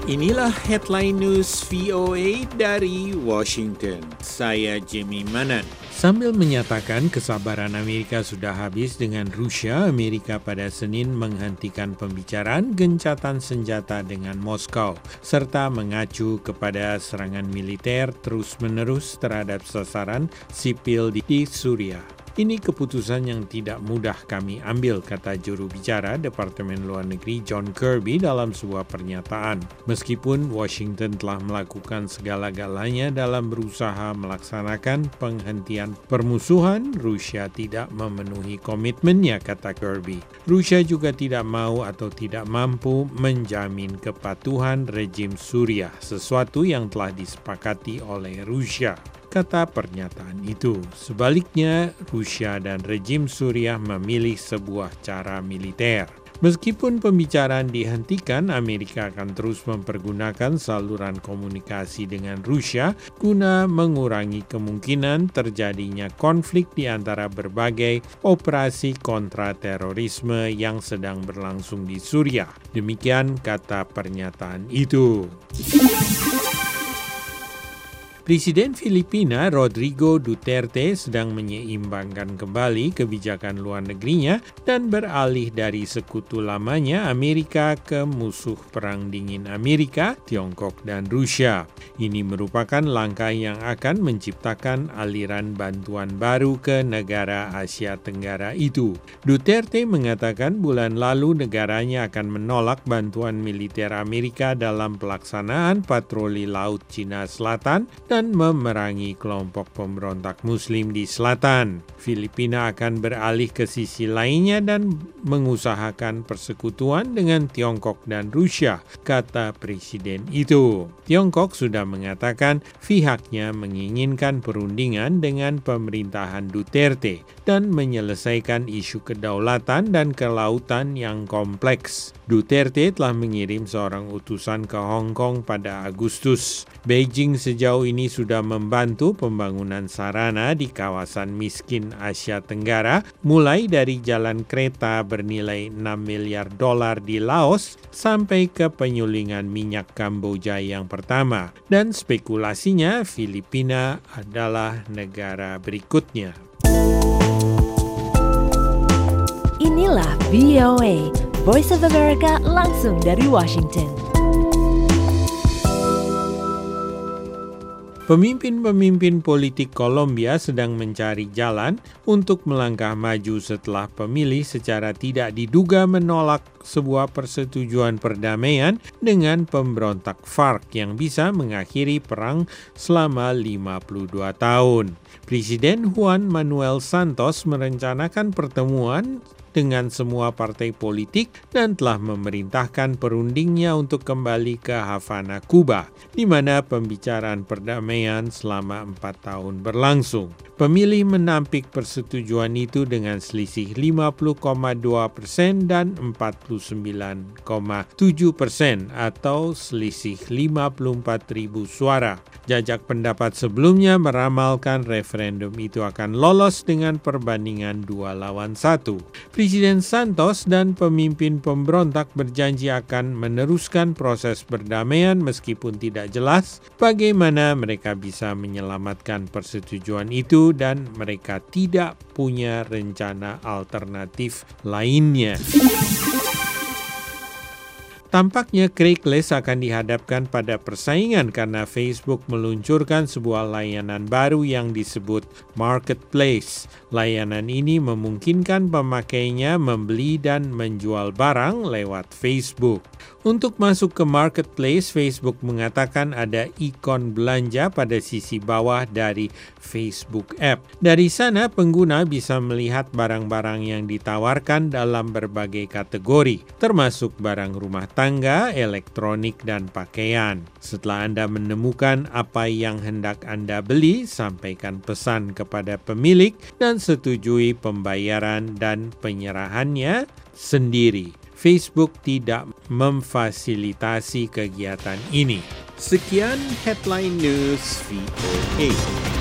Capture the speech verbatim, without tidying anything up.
Inilah headline news V O A dari Washington. Saya Jimmy Manan. Sambil menyatakan kesabaran Amerika sudah habis dengan Rusia, Amerika pada Senin menghentikan pembicaraan gencatan senjata dengan Moskow, serta mengacu kepada serangan militer terus-menerus terhadap sasaran sipil di, di Suriah. Ini keputusan yang tidak mudah kami ambil, kata juru bicara Departemen Luar Negeri John Kirby dalam sebuah pernyataan. Meskipun Washington telah melakukan segala-galanya dalam berusaha melaksanakan penghentian permusuhan, Rusia tidak memenuhi komitmennya, kata Kirby. Rusia juga tidak mau atau tidak mampu menjamin kepatuhan rejim Suriah, sesuatu yang telah disepakati oleh Rusia, kata pernyataan itu. Sebaliknya, Rusia dan rejim Suriah memilih sebuah cara militer. Meskipun pembicaraan dihentikan, Amerika akan terus mempergunakan saluran komunikasi dengan Rusia guna mengurangi kemungkinan terjadinya konflik di antara berbagai operasi kontraterorisme yang sedang berlangsung di Suriah. Demikian kata pernyataan itu. Presiden Filipina Rodrigo Duterte sedang menyeimbangkan kembali kebijakan luar negerinya dan beralih dari sekutu lamanya Amerika ke musuh perang dingin Amerika, Tiongkok, dan Rusia. Ini merupakan langkah yang akan menciptakan aliran bantuan baru ke negara Asia Tenggara itu. Duterte mengatakan bulan lalu negaranya akan menolak bantuan militer Amerika dalam pelaksanaan patroli laut Cina Selatan dan dan memerangi kelompok pemberontak Muslim di selatan. Filipina akan beralih ke sisi lainnya dan mengusahakan persekutuan dengan Tiongkok dan Rusia, kata presiden itu. Tiongkok sudah mengatakan pihaknya menginginkan perundingan dengan pemerintahan Duterte dan menyelesaikan isu kedaulatan dan kelautan yang kompleks. Duterte telah mengirim seorang utusan ke Hong Kong pada Agustus. Beijing sejauh ini sudah membantu pembangunan sarana di kawasan miskin Asia Tenggara, mulai dari jalan kereta bernilai enam miliar dolar di Laos sampai ke penyulingan minyak Kamboja yang pertama. Dan spekulasinya Filipina adalah negara berikutnya. Inilah V O A, Voice of America langsung dari Washington. Pemimpin-pemimpin politik Kolombia sedang mencari jalan untuk melangkah maju setelah pemilih secara tidak diduga menolak sebuah persetujuan perdamaian dengan pemberontak FARC yang bisa mengakhiri perang selama lima puluh dua tahun. Presiden Juan Manuel Santos merencanakan pertemuan dengan semua partai politik dan telah memerintahkan perundingnya untuk kembali ke Havana, Kuba, di mana pembicaraan perdamaian selama empat tahun berlangsung. Pemilih menampik persetujuan itu dengan selisih lima puluh koma dua persen dan empat puluh sembilan koma tujuh persen atau selisih lima puluh empat ribu suara. Jajak pendapat sebelumnya meramalkan referendum itu akan lolos dengan perbandingan dua lawan satu. Presiden Santos dan pemimpin pemberontak berjanji akan meneruskan proses perdamaian meskipun tidak jelas bagaimana mereka bisa menyelamatkan persetujuan itu dan mereka tidak punya rencana alternatif lainnya. Tampaknya Craigslist akan dihadapkan pada persaingan karena Facebook meluncurkan sebuah layanan baru yang disebut Marketplace. Layanan ini memungkinkan pemakainya membeli dan menjual barang lewat Facebook. Untuk masuk ke Marketplace, Facebook mengatakan ada ikon belanja pada sisi bawah dari Facebook App. Dari sana, pengguna bisa melihat barang-barang yang ditawarkan dalam berbagai kategori, termasuk barang rumah tangga, elektronik, dan pakaian. Setelah Anda menemukan apa yang hendak Anda beli, sampaikan pesan kepada pemilik dan setujui pembayaran dan penyerahannya sendiri. Facebook tidak memfasilitasi kegiatan ini. Sekian headline news V O A.